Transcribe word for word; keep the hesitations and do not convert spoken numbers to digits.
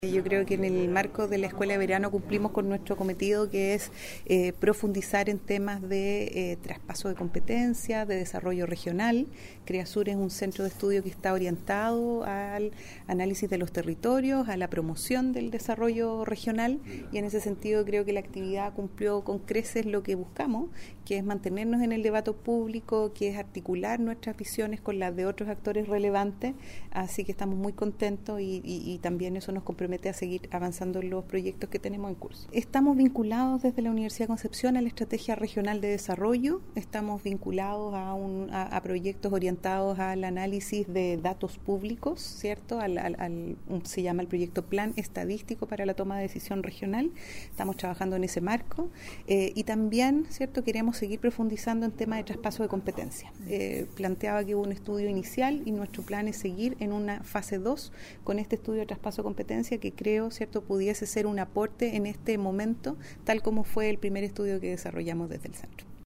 Yo creo que en el marco de la Escuela de Verano cumplimos con nuestro cometido, que es eh, profundizar en temas de eh, traspaso de competencia, de desarrollo regional. CREASUR es un centro de estudio que está orientado al análisis de los territorios, a la promoción del desarrollo regional, y en ese sentido creo que la actividad cumplió con creces lo que buscamos, que es mantenernos en el debate público, que es articular nuestras visiones con las de otros actores relevantes, así que estamos muy contentos y, y, y también eso nos compromete a seguir avanzando en los proyectos que tenemos en curso. Estamos vinculados desde la Universidad de Concepción a la Estrategia Regional de Desarrollo, estamos vinculados a, un, a, a proyectos orientados al análisis de datos públicos, ¿cierto? Al, al, al, se llama el proyecto Plan Estadístico para la Toma de Decisión Regional, estamos trabajando en ese marco eh, y también, ¿cierto?, queremos seguir profundizando en temas de traspaso de competencia. Eh, planteaba que hubo un estudio inicial y nuestro plan es seguir en una fase dos con este estudio de traspaso de competencia que creo, cierto, pudiese ser un aporte en este momento, tal como fue el primer estudio que desarrollamos desde el centro.